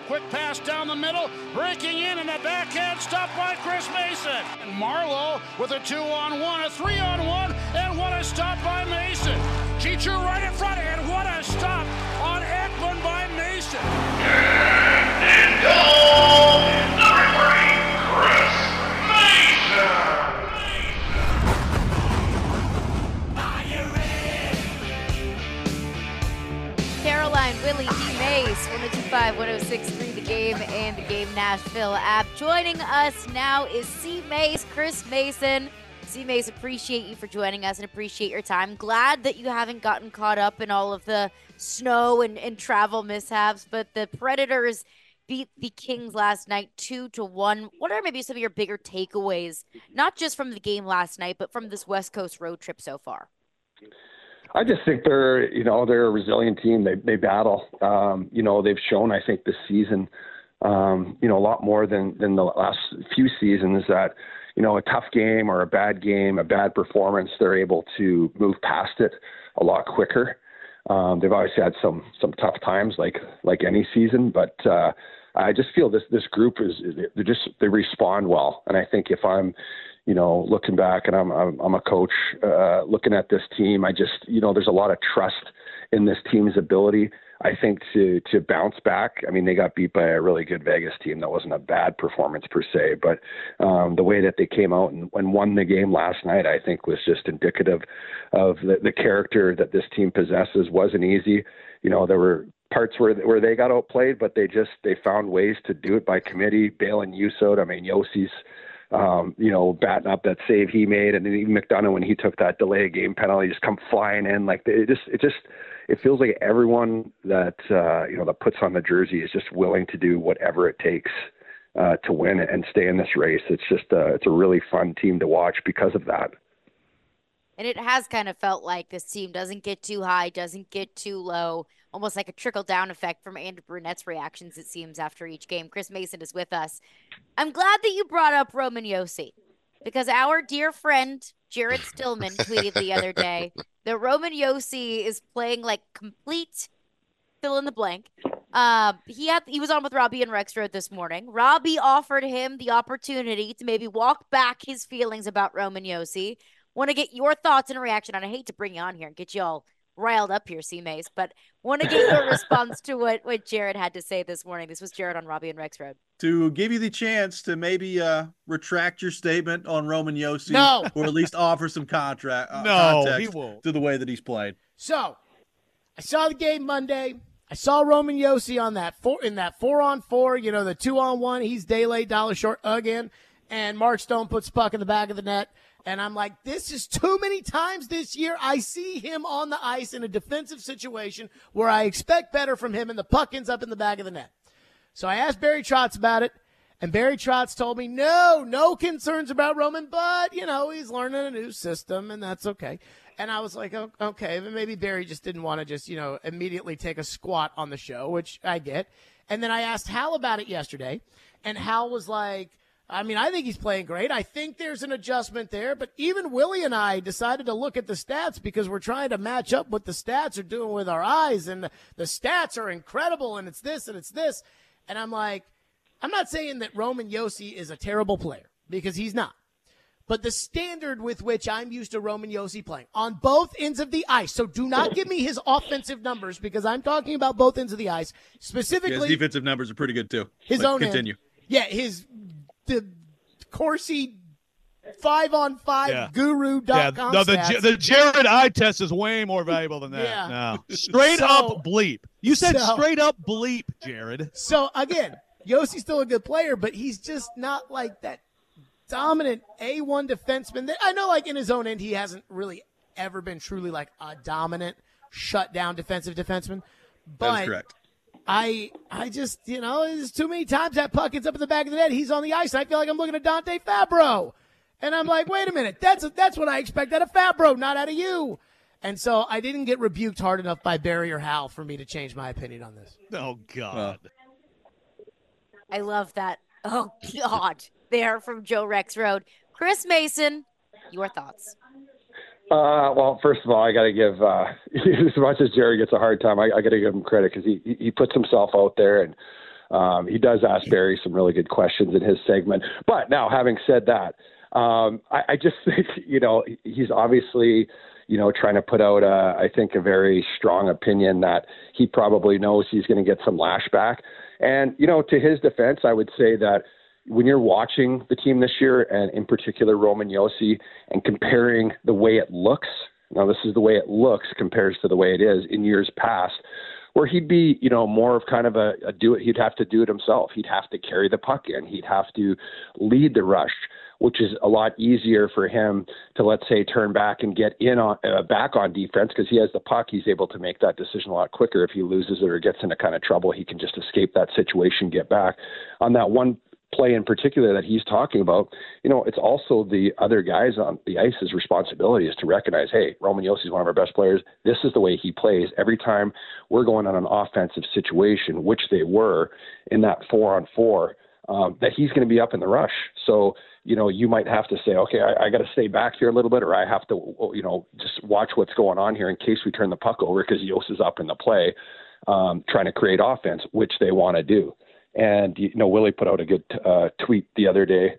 Quick pass down the middle, breaking in, and a backhand stop by Chris Mason. And Marleau with a 2-on-1, a 3-on-1, and what a stop by Mason. Cheechoo right in front, and what a stop on Ekman by Mason. And goal, number 3, Chris Mason. Caroline, Willie, D. Mace, 102.5, 106.3, The Game and The Game Nashville app. Joining us now is C. Mace, Chris Mason. C. Mace, appreciate you for joining us and appreciate your time. Glad that you haven't gotten caught up in all of the snow and travel mishaps, but the Predators beat the Kings last night 2-1. What are maybe some of your bigger takeaways, not just from the game last night, but from this West Coast road trip so far? I just think they're a resilient team. They battle. They've shown, I think, this season, a lot more than the last few seasons that, a tough game or a bad performance, they're able to move past it a lot quicker. They've obviously had some tough times like any season, but I just feel this group they respond well. And I think if I'm, looking back and I'm a coach, looking at this team, I just, there's a lot of trust in this team's ability, I think, to bounce back. I mean, they got beat by a really good Vegas team. That wasn't a bad performance per se, but the way that they came out and won the game last night, I think was just indicative of the character that this team possesses. Wasn't easy. There were parts where they got outplayed, but they found ways to do it by committee. Bale and Yusod, I mean, Yossi's, batting up that save he made, and then even McDonough, when he took that delay game penalty, just come flying in. Like it feels like everyone that that puts on the jersey is just willing to do whatever it takes to win and stay in this race. It's just it's a really fun team to watch because of that. And it has kind of felt like this team doesn't get too high, doesn't get too low, almost like a trickle-down effect from Andrew Brunette's reactions, it seems, after each game. Chris Mason is with us. I'm glad that you brought up Roman Josi, because our dear friend Jared Stillman tweeted the other day that Roman Josi is playing like complete fill in the blank. He was on with Robbie and Rexroad this morning. Robbie offered him the opportunity to maybe walk back his feelings about Roman Josi. Want to get your thoughts and reaction, and I hate to bring you on here and get you all riled up here, C-Mace, but want to get your response to what Jared had to say this morning. This was Jared on Robbie and Rexroad. To give you the chance to maybe retract your statement on Roman Josi, no, or at least offer some context he won't. to the way that he's played. So, I saw the game Monday. I saw Roman Josi on that 4-on-4, the 2-on-1. He's day late, dollar short again, and Mark Stone puts puck in the back of the net. And I'm like, this is too many times this year. I see him on the ice in a defensive situation where I expect better from him, and the puck ends up in the back of the net. So I asked Barry Trotz about it, and Barry Trotz told me, no concerns about Roman, but, he's learning a new system, and that's okay. And I was like, okay, maybe Barry just didn't want to just, immediately take a squat on the show, which I get. And then I asked Hal about it yesterday, and Hal was like, I think he's playing great. I think there's an adjustment there. But even Willie and I decided to look at the stats because we're trying to match up what the stats are doing with our eyes. And the stats are incredible, and it's this and it's this. And I'm like, I'm not saying that Roman Josi is a terrible player, because he's not. But the standard with which I'm used to Roman Josi playing on both ends of the ice. So do not give me his offensive numbers, because I'm talking about both ends of the ice. Specifically, his defensive numbers are pretty good too. His own continue. Yeah, the Corsi 5-on-5 guru.com. No, the Jared eye test is way more valuable than that. Yeah. No. Straight up bleep. You said straight up bleep, Jared. So, again, Yossi's still a good player, but he's just not like that dominant A1 defenseman. I know, like, in his own end, he hasn't really ever been truly like a dominant shutdown defensive defenseman. But that is correct. I just, there's too many times that puck ends up in the back of the net. He's on the ice, and I feel like I'm looking at Dante Fabro. And I'm like, wait a minute, that's what I expect out of Fabro, not out of you. And so I didn't get rebuked hard enough by Barry or Hal for me to change my opinion on this. Oh, God. I love that. Oh, God. There from Joe Rexroad. Chris Mason, your thoughts. Well, first of all, I got to give, as much as Jerry gets a hard time, I got to give him credit, because he puts himself out there, and He does ask Barry some really good questions in his segment. But now, having said that, I just think, he's obviously, trying to put out, I think, a very strong opinion that he probably knows he's going to get some lashback. And, to his defense, I would say that when you're watching the team this year, and in particular Roman Josi, and comparing the way it looks, now this is the way it looks compares to the way it is in years past, where he'd be, more of kind of a do it. He'd have to do it himself. He'd have to carry the puck in. He'd have to lead the rush, which is a lot easier for him to, let's say, turn back and get in on back on defense because he has the puck. He's able to make that decision a lot quicker. If he loses it or gets into kind of trouble, he can just escape that situation, get back. On that one play in particular that he's talking about, it's also the other guys on the ice's responsibility is to recognize, hey, Roman Josi is one of our best players. This is the way he plays. Every time we're going on an offensive situation, which they were in that 4-on-4, that he's going to be up in the rush. So, you might have to say, okay, I got to stay back here a little bit, or I have to, just watch what's going on here in case we turn the puck over because Jost is up in the play, trying to create offense, which they want to do. And, Willie put out a good tweet the other day,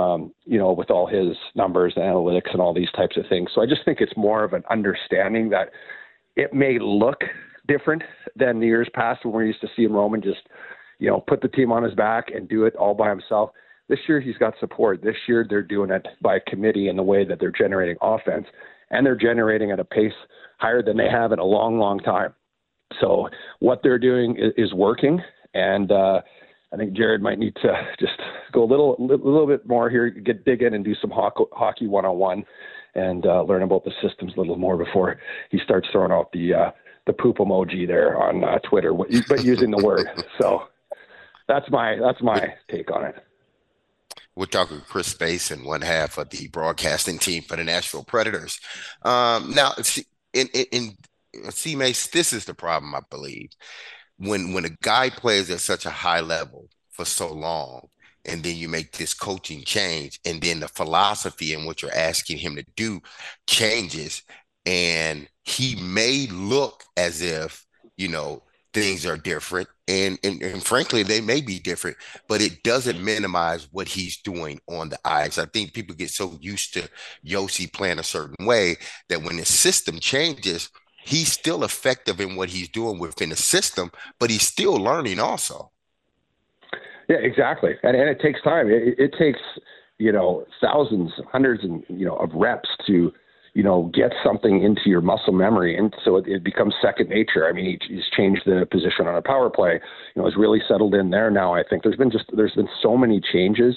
with all his numbers and analytics and all these types of things. So I just think it's more of an understanding that it may look different than the years past when we're used to seeing Roman just, put the team on his back and do it all by himself. This year he's got support. This year they're doing it by committee in the way that they're generating offense, and they're generating at a pace higher than they have in a long, long time. So what they're doing is working. And I think Jared might need to just go a little bit more here, dig in and do some hockey one-on-one and learn about the systems a little more before he starts throwing out the poop emoji there on Twitter, but using the word. So that's my take on it. We're talking Chris Mason, one half of the broadcasting team for the Nashville Predators. Now, Mace, this is the problem, I believe. When a guy plays at such a high level for so long, and then you make this coaching change, and then the philosophy and what you're asking him to do changes, and he may look as if, things are different, and frankly, they may be different, but it doesn't minimize what he's doing on the ice. I think people get so used to Josi playing a certain way that when the system changes, he's still effective in what he's doing within the system, but he's still learning also. Yeah, exactly. And it takes time. It takes, thousands, hundreds of reps to, get something into your muscle memory. And so it becomes second nature. I mean, he's changed the position on a power play, has really settled in there now. I think there's been so many changes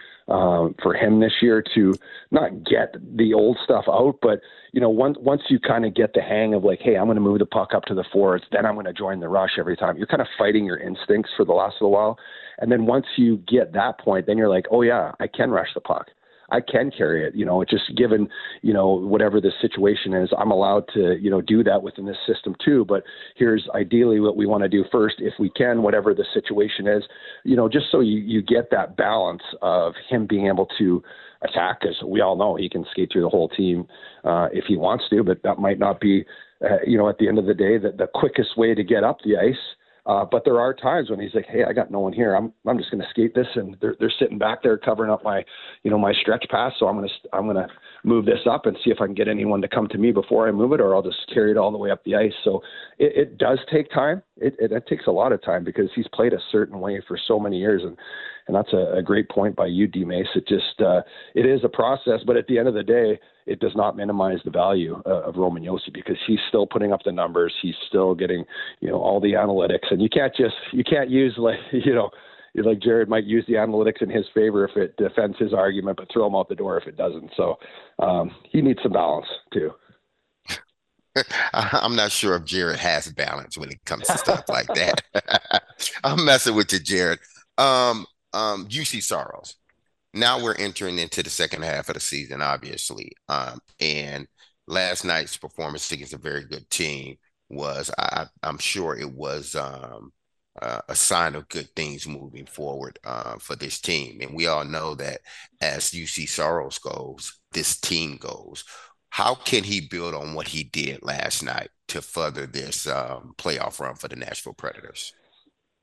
for him this year to not get the old stuff out, but once you kind of get the hang of like, hey, I'm going to move the puck up to the forwards, then I'm going to join the rush every time. You're kind of fighting your instincts for the last little while, and then once you get that point, then you're like, oh yeah, I can rush the puck. I can carry it, it's just given, whatever the situation is, I'm allowed to, do that within this system too. But here's ideally what we want to do first, if we can, whatever the situation is, just so you get that balance of him being able to attack, because we all know he can skate through the whole team if he wants to, but that might not be, at the end of the day, the quickest way to get up the ice. But there are times when he's like, hey, I got no one here. I'm just going to skate this, and they're sitting back there covering up my, my stretch pass. So I'm going to move this up and see if I can get anyone to come to me before I move it, or I'll just carry it all the way up the ice. So it does take time. It takes a lot of time because he's played a certain way for so many years, and that's a great point by you, D. Mace. It just it is a process, but at the end of the day, it does not minimize the value of Roman Josi, because he's still putting up the numbers. He's still getting, all the analytics, and you can't use like Jared might use the analytics in his favor if it defends his argument, but throw him out the door if it doesn't. So he needs some balance too. I'm not sure if Jared has balance when it comes to stuff like that. I'm messing with you, Jared. UC Saros. Now we're entering into the second half of the season, obviously. And last night's performance against a very good team was, I'm sure it was a sign of good things moving forward for this team. And we all know that as UC Saros goes, this team goes. How can he build on what he did last night to further this playoff run for the Nashville Predators?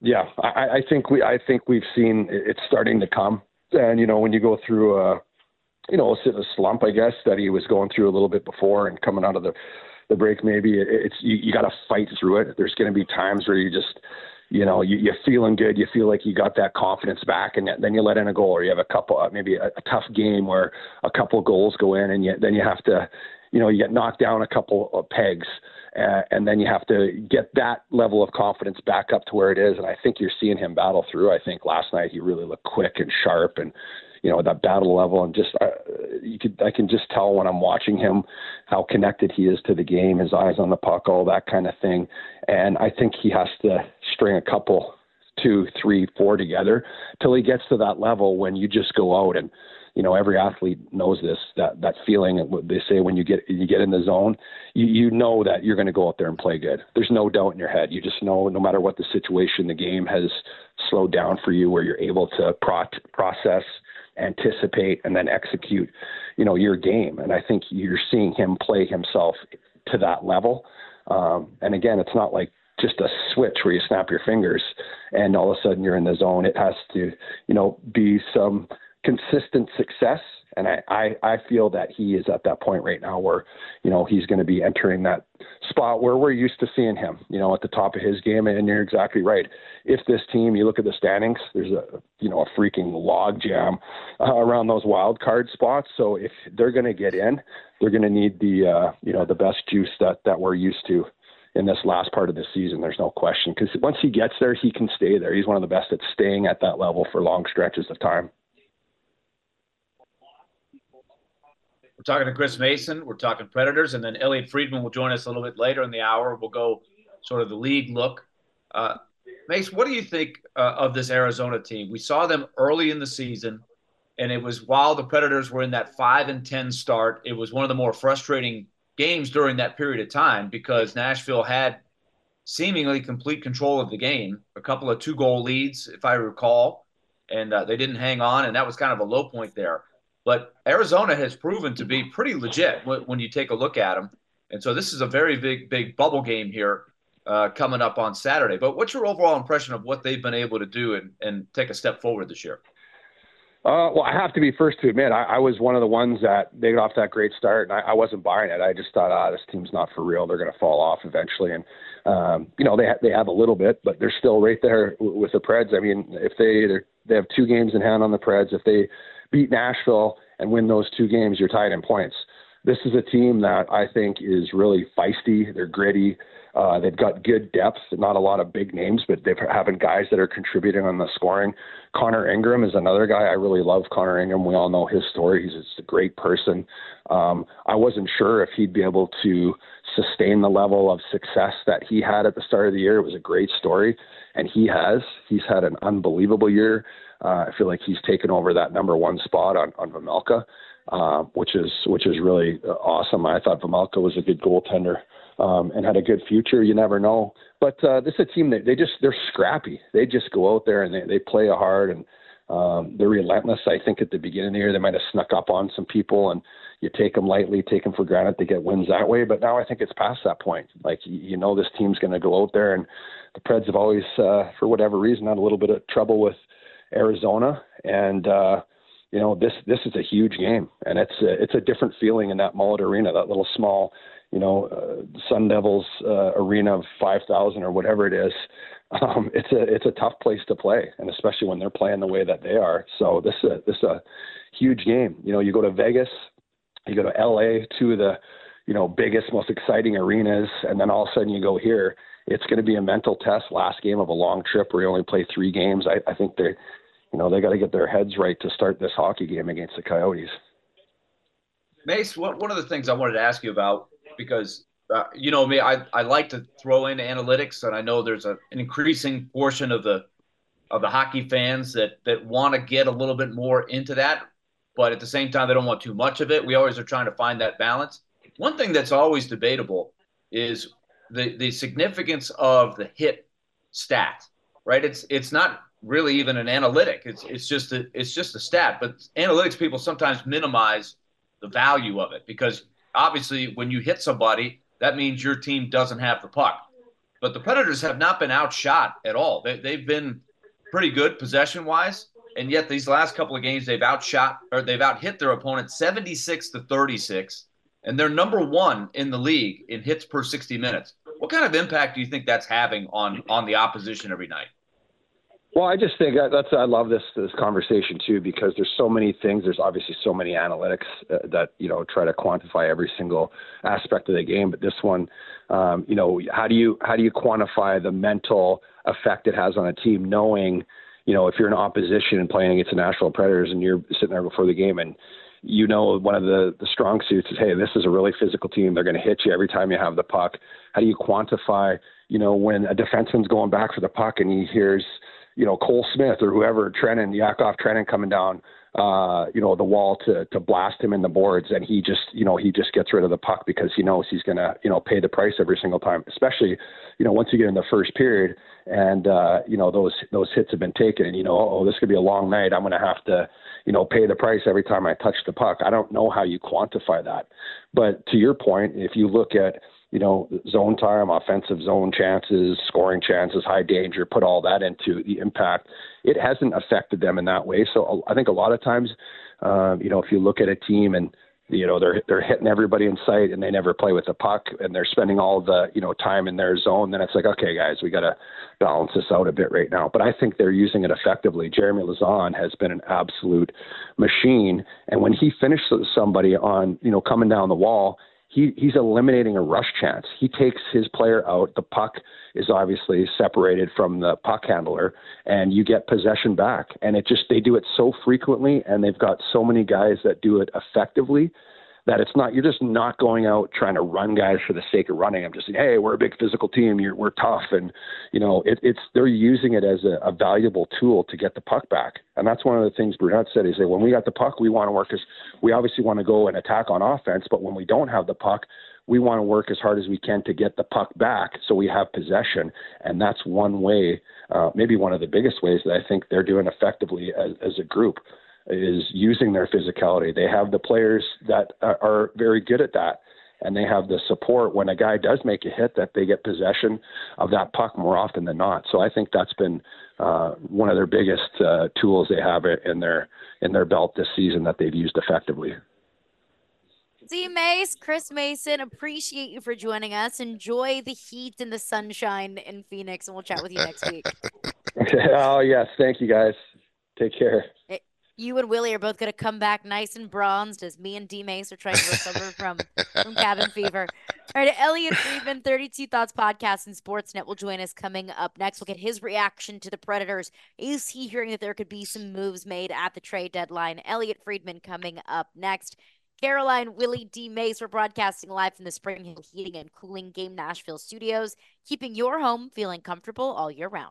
Yeah, I think we've seen it's starting to come. And, when you go through a slump, I guess, that he was going through a little bit before and coming out of the break, maybe it's, you got to fight through it. There's going to be times where you just, you're feeling good. You feel like you got that confidence back, and then you let in a goal, or you have a couple, maybe a tough game where a couple of goals go in, and then you have to, you get knocked down a couple of pegs, and then you have to get that level of confidence back up to where it is. And I think you're seeing him battle through. I think last night he really looked quick and sharp, and that battle level, and just I can just tell when I'm watching him how connected he is to the game, his eyes on the puck, all that kind of thing. And I think he has to string a couple, 2, 3, 4 together till he gets to that level when you just go out and, every athlete knows this, that feeling. What they say, when you get in the zone, you know that you're going to go out there and play good. There's no doubt in your head. You just know, no matter what the situation, the game has slowed down for you, where you're able to process, anticipate, and then execute, your game. And I think you're seeing him play himself to that level. And again, it's not like just a switch where you snap your fingers and all of a sudden you're in the zone. It has to, be some consistent success. And I feel that he is at that point right now where, he's going to be entering that spot where we're used to seeing him, at the top of his game. And you're exactly right. If this team, you look at the standings, there's a freaking log jam around those wild card spots. So if they're going to get in, they're going to need the best juice that we're used to in this last part of the season. There's no question, because once he gets there, he can stay there. He's one of the best at staying at that level for long stretches of time. We're talking to Chris Mason. We're talking Predators, and then Elliot Friedman will join us a little bit later in the hour. We'll go sort of the league look. Mace, what do you think of this Arizona team? We saw them early in the season, and it was while the Predators were in that 5-10 start. It was one of the more frustrating games during that period of time because Nashville had seemingly complete control of the game, a couple of 2-goal leads, if I recall, and they didn't hang on, and that was kind of a low point there. But Arizona has proven to be pretty legit when you take a look at them. And so this is a very big bubble game here coming up on Saturday. But what's your overall impression of what they've been able to do and take a step forward this year? Well, I have to be first to admit, I was one of the ones that they got off that great start, and I wasn't buying it. I just thought, this team's not for real. They're going to fall off eventually. And, they have a little bit, but they're still right there with the Preds. I mean, if they have 2 games in hand on the Preds, if they beat Nashville and win those 2 games, you're tied in points. This is a team that I think is really feisty. They're gritty. They've got good depth, not a lot of big names, but they're having guys that are contributing on the scoring. Connor Ingram is another guy. I really love Connor Ingram. We all know his story. He's just a great person. I wasn't sure if he'd be able to sustain the level of success that he had at the start of the year. It was a great story, and he has. He's had an unbelievable year. I feel like he's taken over that number 1 spot on Vejmelka, which is really awesome. I thought Vejmelka was a good goaltender and had a good future. You never know. But this is a team that they're scrappy. They just go out there and they play hard, and they're relentless. I think at the beginning of the year they might have snuck up on some people, and you take them lightly, take them for granted to get wins that way. But now I think it's past that point. Like, this team's going to go out there, and the Preds have always, for whatever reason, had a little bit of trouble with Arizona, and this is a huge game, and it's a different feeling in that Mullet Arena, that little small, Sun Devils arena of 5,000 or whatever it is. It's a tough place to play, and especially when they're playing the way that they are. So this is a huge game. You go to Vegas, you go to LA, 2 of the biggest, most exciting arenas, and then all of a sudden you go here. It's going to be a mental test. Last game of a long trip where you only play 3 games. I think they got to get their heads right to start this hockey game against the Coyotes. Mace, one of the things I wanted to ask you about, because me, I like to throw in analytics, and I know there's an increasing portion of the hockey fans that want to get a little bit more into that, but at the same time they don't want too much of it. We always are trying to find that balance. One thing that's always debatable is the significance of the hit stat, right? It's not really even an analytic. It's just a stat, but analytics people sometimes minimize the value of it, because obviously when you hit somebody, that means your team doesn't have the puck. but the Predators have not been outshot at all. They've been pretty good possession-wise, and yet these last couple of games they've out-hit their opponent 76-36, and they're number 1 in the league in hits per 60 minutes. What kind of impact do you think that's having on the opposition every night? Well, I just think I love this conversation too, because there's so many things. There's obviously so many analytics that, try to quantify every single aspect of the game. But this one, how do you quantify the mental effect it has on a team, knowing, if you're in opposition and playing against the Nashville Predators and you're sitting there before the game and one of the strong suits is, hey, this is a really physical team. They're going to hit you every time you have the puck. How do you quantify, when a defenseman's going back for the puck and he hears, Cole Smith or whoever, Yakov Trenin coming down, the wall to blast him in the boards, and he just gets rid of the puck because he knows he's going to, pay the price every single time, especially, once you get in the first period and, those hits have been taken and, this could be a long night. I'm going to have to, pay the price every time I touch the puck. I don't know how you quantify that. But to your point, if you look at, zone time, offensive zone chances, scoring chances, high danger, put all that into the impact, it hasn't affected them in that way. So I think a lot of times, if you look at a team and, they're hitting everybody in sight and they never play with the puck and they're spending all the, time in their zone, then it's like, okay, guys, we got to balance this out a bit right now. But I think they're using it effectively. Jeremy Lauzon has been an absolute machine. And when he finishes somebody on, coming down the wall, he's eliminating a rush chance. He takes his player out. The puck is obviously separated from the puck handler, and you get possession back. And they do it so frequently, and they've got so many guys that do it effectively that you're just not going out trying to run guys for the sake of running. I'm just saying, hey, we're a big physical team. We're tough. And, they're using it as a valuable tool to get the puck back. And that's one of the things Brunette said. He said, when we got the puck, we want to work we obviously want to go and attack on offense, but when we don't have the puck, we want to work as hard as we can to get the puck back so we have possession. And that's one way, maybe one of the biggest ways that I think they're doing effectively as a group, is using their physicality. They have the players that are very good at that, and they have the support when a guy does make a hit that they get possession of that puck more often than not. So I think that's been one of their biggest tools they have in their belt this season that they've used effectively. D-Mace, Chris Mason, appreciate you for joining us. Enjoy the heat and the sunshine in Phoenix, and we'll chat with you next week. Oh, yes. Thank you, guys. Take care. You and Willie are both going to come back nice and bronzed as me and D-Mace are trying to recover from cabin fever. All right, Elliot Friedman, 32 Thoughts Podcast and Sportsnet will join us coming up next. We'll get his reaction to the Predators. Is he hearing that there could be some moves made at the trade deadline? Elliot Friedman coming up next. Caroline, Willie, D-Mace, we're broadcasting live from the Spring Hill Heating and Cooling Game Nashville studios, keeping your home feeling comfortable all year round.